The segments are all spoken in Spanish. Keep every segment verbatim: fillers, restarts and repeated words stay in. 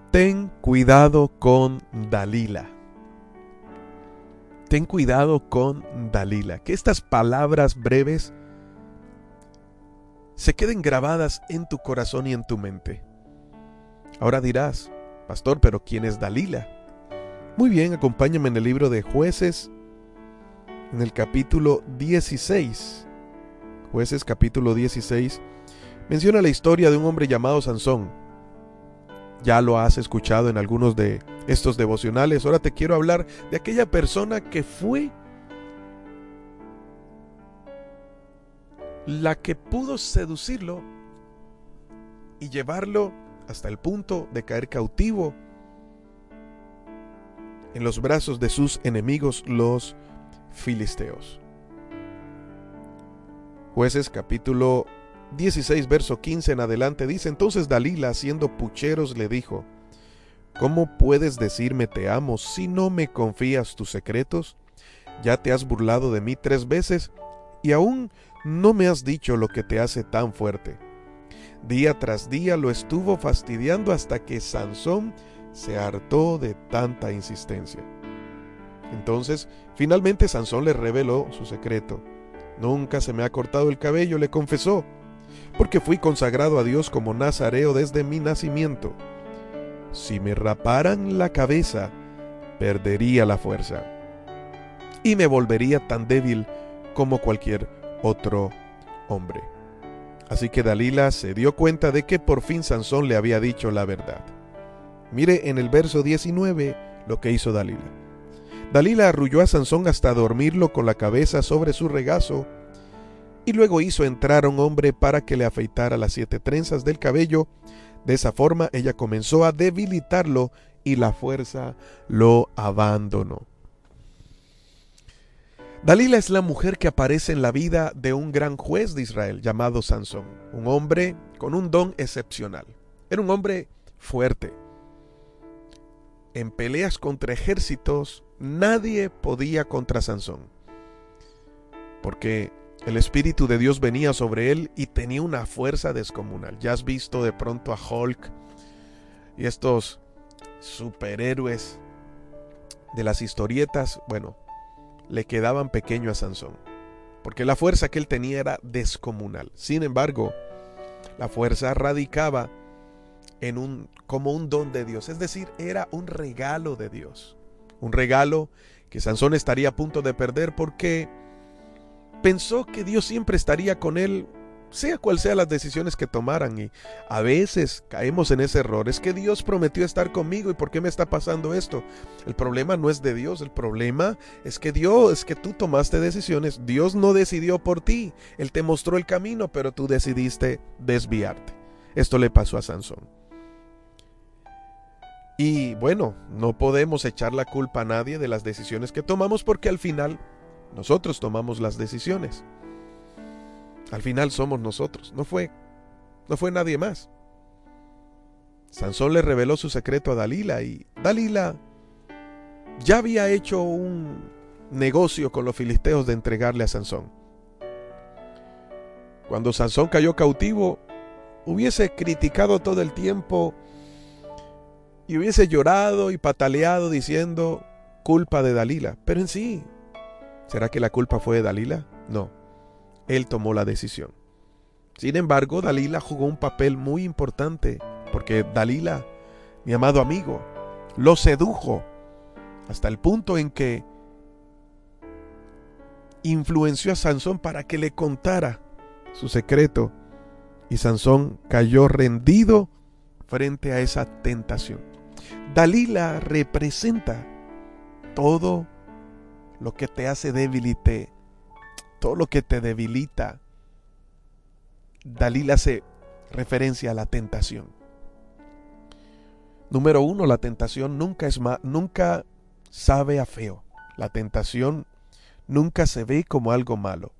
Ten cuidado con Dalila. Ten cuidado con Dalila. Que estas palabras breves se queden grabadas en tu corazón y en tu mente. Ahora dirás, pastor, pero ¿quién es Dalila? Muy bien, acompáñame en el libro de Jueces, en el capítulo dieciséis. Jueces capítulo dieciséis menciona la historia de un hombre llamado Sansón. Ya lo has escuchado en algunos de estos devocionales. Ahora te quiero hablar de aquella persona que fue la que pudo seducirlo y llevarlo hasta el punto de caer cautivo en los brazos de sus enemigos, los filisteos. Jueces capítulo dieciséis, verso quince en adelante dice: entonces Dalila, haciendo pucheros, le dijo: ¿cómo puedes decirme te amo si no me confías tus secretos? Ya te has burlado de mí tres veces y aún no me has dicho lo que te hace tan fuerte. Día tras día lo estuvo fastidiando hasta que Sansón se hartó de tanta insistencia. Entonces, finalmente Sansón le reveló su secreto. Nunca se me ha cortado el cabello, le confesó, porque fui consagrado a Dios como nazareo desde mi nacimiento. Si me raparan la cabeza, perdería la fuerza y me volvería tan débil como cualquier otro hombre. Así que Dalila se dio cuenta de que por fin Sansón le había dicho la verdad. Mire en el verso diecinueve lo que hizo Dalila. Dalila arrulló a Sansón hasta dormirlo con la cabeza sobre su regazo y luego hizo entrar a un hombre para que le afeitara las siete trenzas del cabello. De esa forma ella comenzó a debilitarlo y la fuerza lo abandonó. Dalila es la mujer que aparece en la vida de un gran juez de Israel llamado Sansón, un hombre con un don excepcional. Era un hombre fuerte. En peleas contra ejércitos, nadie podía contra Sansón, porque el Espíritu de Dios venía sobre él y tenía una fuerza descomunal. Ya has visto de pronto a Hulk y estos superhéroes de las historietas. Bueno, le quedaban pequeño a Sansón, porque la fuerza que él tenía era descomunal. Sin embargo, la fuerza radicaba en un, como un don de Dios, es decir, era un regalo de Dios. Un regalo que Sansón estaría a punto de perder porque pensó que Dios siempre estaría con él, sea cual sea las decisiones que tomaran. Y a veces caemos en ese error. Es que Dios prometió estar conmigo, ¿y por qué me está pasando esto? El problema no es de Dios, el problema es que Dios, es que tú tomaste decisiones. Dios no decidió por ti, Él te mostró el camino, pero tú decidiste desviarte. Esto le pasó a Sansón. Y bueno, no podemos echar la culpa a nadie de las decisiones que tomamos, porque al final nosotros tomamos las decisiones. Al final somos nosotros, no fue, no fue nadie más. Sansón le reveló su secreto a Dalila y Dalila ya había hecho un negocio con los filisteos de entregarle a Sansón. Cuando Sansón cayó cautivo, hubiese criticado todo el tiempo y hubiese llorado y pataleado diciendo culpa de Dalila. Pero en sí, ¿será que la culpa fue de Dalila? No. Él tomó la decisión. Sin embargo, Dalila jugó un papel muy importante, porque Dalila, mi amado amigo, lo sedujo hasta el punto en que influenció a Sansón para que le contara su secreto, y Sansón cayó rendido frente a esa tentación. Dalila representa todo lo que te hace débil y te todo lo que te debilita. Dalila hace referencia a la tentación. Número uno, la tentación nunca es ma- nunca sabe a feo. La tentación nunca se ve como algo malo.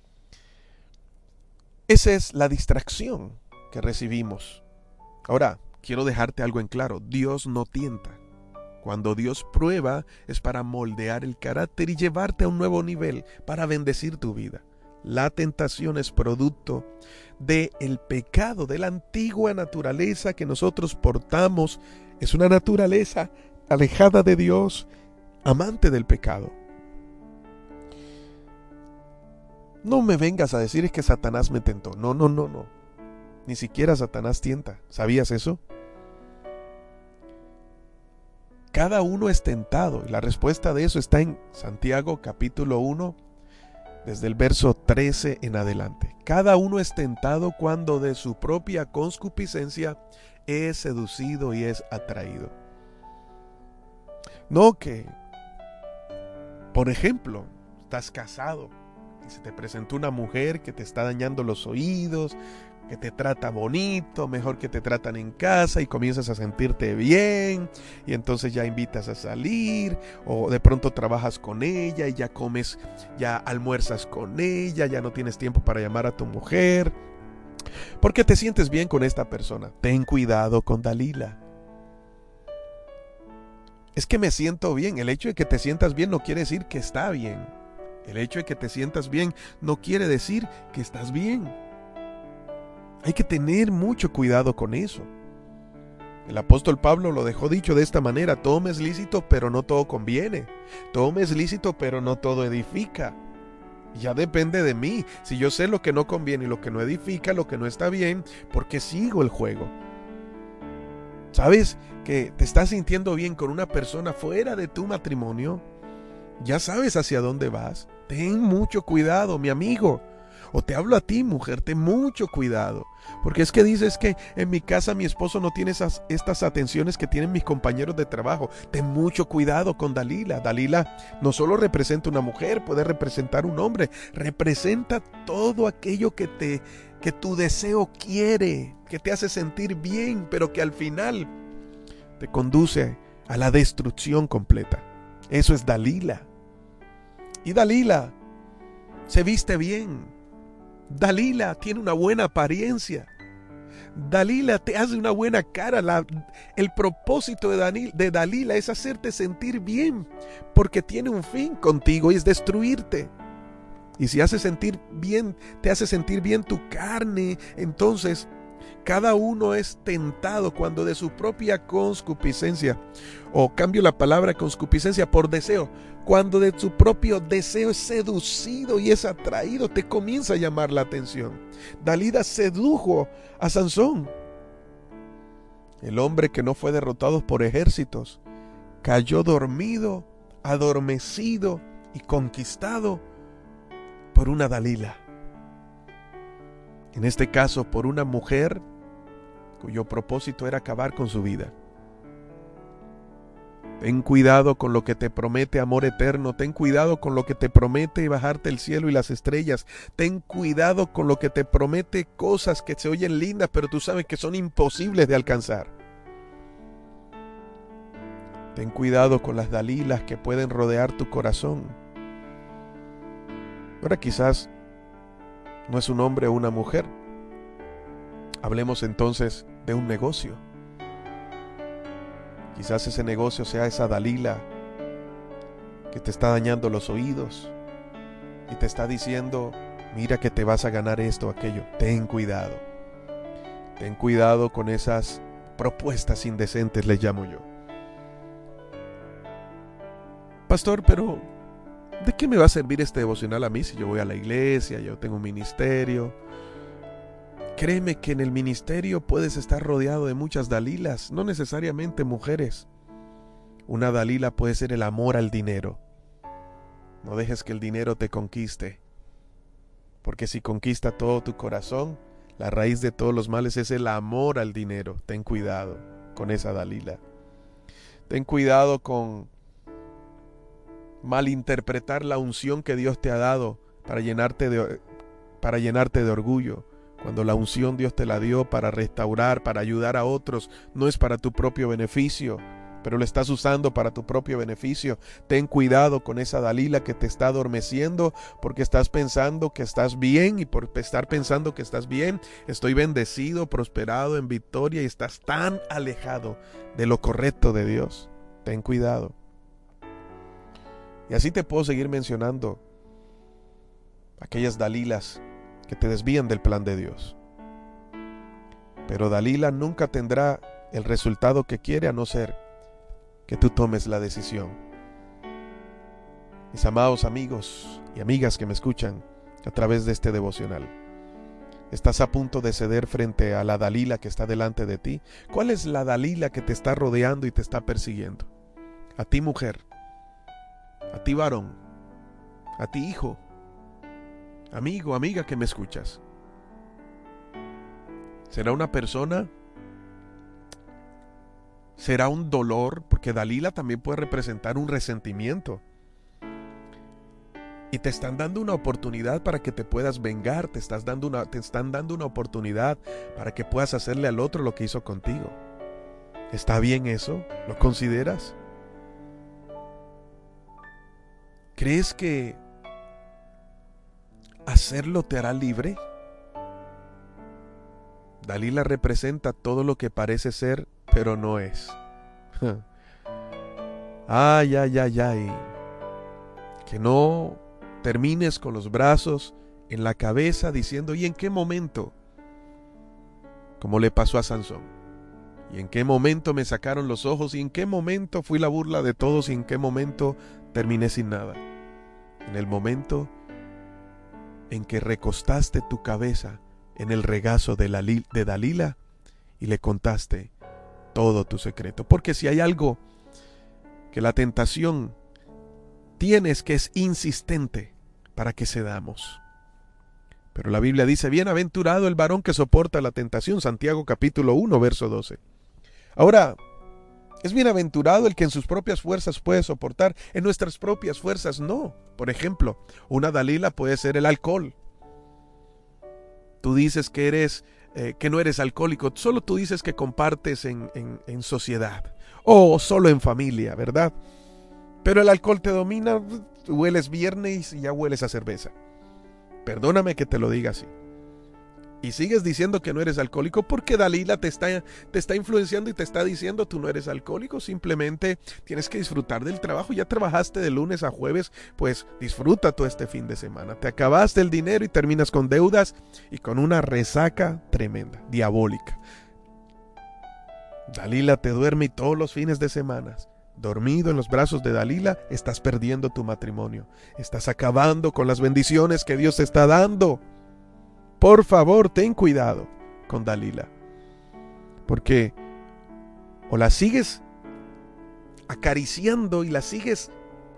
Esa es la distracción que recibimos. Ahora, quiero dejarte algo en claro. Dios no tienta. Cuando Dios prueba es para moldear el carácter y llevarte a un nuevo nivel, para bendecir tu vida. La tentación es producto del pecado, de la antigua naturaleza que nosotros portamos. Es una naturaleza alejada de Dios, amante del pecado. No me vengas a decir es que Satanás me tentó. No, no, no, no. Ni siquiera Satanás tienta. ¿Sabías eso? Cada uno es tentado. Y la respuesta de eso está en Santiago capítulo uno, desde el verso trece en adelante. Cada uno es tentado cuando de su propia concupiscencia es seducido y es atraído. No que, por ejemplo, estás casado y se te presentó una mujer que te está dañando los oídos, que te trata bonito, mejor que te tratan en casa, y comienzas a sentirte bien, y entonces ya invitas a salir, o de pronto trabajas con ella y ya comes, ya almuerzas con ella, ya no tienes tiempo para llamar a tu mujer, porque te sientes bien con esta persona. Ten cuidado con Dalila. Es que me siento bien. El hecho de que te sientas bien no quiere decir que está bien. El hecho de que te sientas bien no quiere decir que estás bien. Hay que tener mucho cuidado con eso. El apóstol Pablo lo dejó dicho de esta manera: todo me es lícito, pero no todo conviene. Todo me es lícito, pero no todo edifica. Ya depende de mí. Si yo sé lo que no conviene y lo que no edifica, lo que no está bien, ¿por qué sigo el juego? ¿Sabes que te estás sintiendo bien con una persona fuera de tu matrimonio? Ya sabes hacia dónde vas. Ten mucho cuidado, mi amigo. O te hablo a ti, mujer, ten mucho cuidado. Porque es que dices que en mi casa mi esposo no tiene esas, estas atenciones que tienen mis compañeros de trabajo. Ten mucho cuidado con Dalila. Dalila no solo representa una mujer, puede representar un hombre. Representa todo aquello que, te, que tu deseo quiere, que te hace sentir bien, pero que al final te conduce a la destrucción completa. Eso es Dalila. Y Dalila se viste bien. Dalila tiene una buena apariencia. Dalila te hace una buena cara. La, el propósito de, Danil, de Dalila es hacerte sentir bien, porque tiene un fin contigo y es destruirte. Y si hace sentir bien, te hace sentir bien tu carne, entonces cada uno es tentado cuando de su propia concupiscencia, o cambio la palabra concupiscencia por deseo, cuando de su propio deseo es seducido y es atraído, te comienza a llamar la atención. Dalila sedujo a Sansón. El hombre que no fue derrotado por ejércitos cayó dormido, adormecido y conquistado por una Dalila. En este caso, por una mujer cuyo propósito era acabar con su vida. Ten cuidado con lo que te promete amor eterno. Ten cuidado con lo que te promete bajarte el cielo y las estrellas. Ten cuidado con lo que te promete cosas que se oyen lindas, pero tú sabes que son imposibles de alcanzar. Ten cuidado con las Dalilas que pueden rodear tu corazón. Ahora quizás no es un hombre o una mujer. Hablemos entonces de un negocio. Quizás ese negocio sea esa Dalila que te está dañando los oídos y te está diciendo: mira que te vas a ganar esto o aquello. Ten cuidado. Ten cuidado con esas propuestas indecentes, les llamo yo. Pastor, pero ¿de qué me va a servir este devocional a mí si yo voy a la iglesia, yo tengo un ministerio? Créeme que en el ministerio puedes estar rodeado de muchas Dalilas, no necesariamente mujeres. Una Dalila puede ser el amor al dinero. No dejes que el dinero te conquiste, porque si conquista todo tu corazón, la raíz de todos los males es el amor al dinero. Ten cuidado con esa Dalila. Ten cuidado con malinterpretar la unción que Dios te ha dado para llenarte de, para llenarte de orgullo. Cuando la unción Dios te la dio para restaurar, para ayudar a otros, no es para tu propio beneficio, pero lo estás usando para tu propio beneficio. Ten cuidado con esa Dalila que te está adormeciendo porque estás pensando que estás bien, y por estar pensando que estás bien, estoy bendecido, prosperado, en victoria, y estás tan alejado de lo correcto de Dios. Ten cuidado. Y así te puedo seguir mencionando aquellas Dalilas que te desvían del plan de Dios. Pero Dalila nunca tendrá el resultado que quiere a no ser que tú tomes la decisión. Mis amados amigos y amigas que me escuchan a través de este devocional, ¿estás a punto de ceder frente a la Dalila que está delante de ti? ¿Cuál es la Dalila que te está rodeando y te está persiguiendo? A ti, mujer, a ti, varón, a ti, hijo, amigo, amiga que me escuchas. ¿Será una persona? ¿Será un dolor? Porque Dalila también puede representar un resentimiento. Y te están dando una oportunidad para que te puedas vengar. Te, estás dando una, te están dando una oportunidad para que puedas hacerle al otro lo que hizo contigo. ¿Está bien eso? ¿Lo consideras? ¿Crees que hacerlo te hará libre? Dalila representa todo lo que parece ser, pero no es. Ay, ay, ay, ay. Que no termines con los brazos en la cabeza diciendo, ¿y en qué momento? Como le pasó a Sansón. ¿Y en qué momento me sacaron los ojos? ¿Y en qué momento fui la burla de todos? ¿Y en qué momento terminé sin nada? En el momento en que recostaste tu cabeza en el regazo de, la, de Dalila y le contaste todo tu secreto. Porque si hay algo que la tentación tiene es que es insistente para que cedamos. Pero la Biblia dice, bienaventurado el varón que soporta la tentación, Santiago capítulo uno, verso doce. Ahora, es bienaventurado el que en sus propias fuerzas puede soportar, en nuestras propias fuerzas no. Por ejemplo, una Dalila puede ser el alcohol. Tú dices que eres, eh, que no eres alcohólico, solo tú dices que compartes en, en, en sociedad o solo en familia, ¿verdad? Pero el alcohol te domina, hueles viernes y ya hueles a cerveza. Perdóname que te lo diga así. Y sigues diciendo que no eres alcohólico porque Dalila te está, te está influenciando y te está diciendo tú no eres alcohólico, simplemente tienes que disfrutar del trabajo. Ya trabajaste de lunes a jueves, pues disfruta todo este fin de semana. Te acabaste el dinero y terminas con deudas y con una resaca tremenda, diabólica. Dalila te duerme y todos los fines de semana, dormido en los brazos de Dalila, estás perdiendo tu matrimonio. Estás acabando con las bendiciones que Dios te está dando. Por favor, ten cuidado con Dalila. Porque o la sigues acariciando y la sigues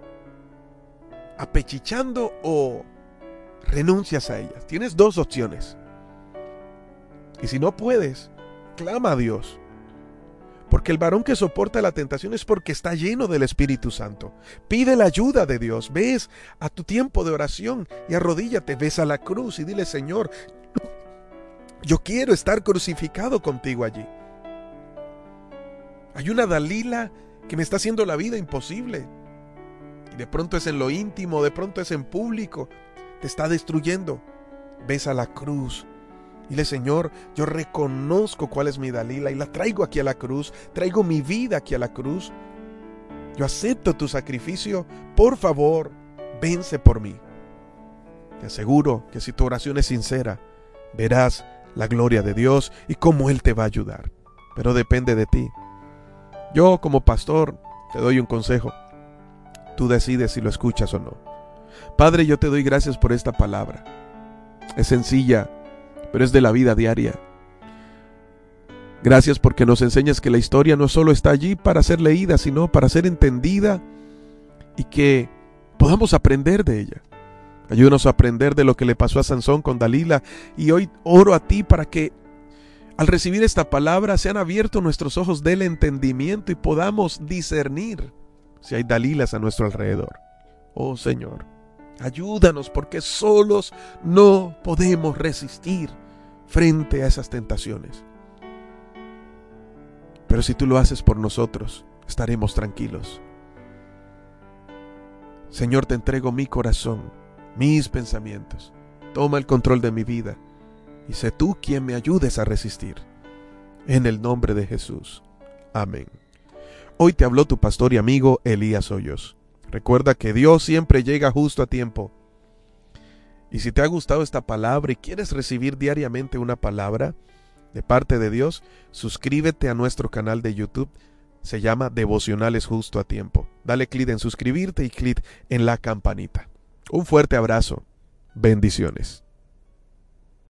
apechichando o renuncias a ella. Tienes dos opciones. Y si no puedes, clama a Dios. Porque el varón que soporta la tentación es porque está lleno del Espíritu Santo. Pide la ayuda de Dios. Ves a tu tiempo de oración y arrodíllate, ves a la cruz y dile, Señor, yo quiero estar crucificado contigo allí. Hay una Dalila que me está haciendo la vida imposible. Y de pronto es en lo íntimo, de pronto es en público. Te está destruyendo. Ves a la cruz. Dile, Señor, yo reconozco cuál es mi Dalila y la traigo aquí a la cruz, traigo mi vida aquí a la cruz. Yo acepto tu sacrificio, por favor, vence por mí. Te aseguro que si tu oración es sincera, verás la gloria de Dios y cómo Él te va a ayudar. Pero depende de ti. Yo como pastor te doy un consejo. Tú decides si lo escuchas o no. Padre, yo te doy gracias por esta palabra. Es sencilla, pero es de la vida diaria. Gracias porque nos enseñas que la historia no solo está allí para ser leída, sino para ser entendida y que podamos aprender de ella. Ayúdanos a aprender de lo que le pasó a Sansón con Dalila, y hoy oro a ti para que al recibir esta palabra sean abiertos nuestros ojos del entendimiento y podamos discernir si hay Dalilas a nuestro alrededor. Oh Señor, ayúdanos porque solos no podemos resistir frente a esas tentaciones. Pero si tú lo haces por nosotros, estaremos tranquilos. Señor, te entrego mi corazón, mis pensamientos. Toma el control de mi vida y sé tú quien me ayudes a resistir. En el nombre de Jesús. Amén. Hoy te habló tu pastor y amigo Elías Hoyos. Recuerda que Dios siempre llega justo a tiempo Y si te ha gustado esta palabra y quieres recibir diariamente una palabra de parte de Dios, suscríbete a nuestro canal de YouTube. Se llama Devocionales Justo a Tiempo. Dale clic en suscribirte y clic en la campanita. Un fuerte abrazo. Bendiciones.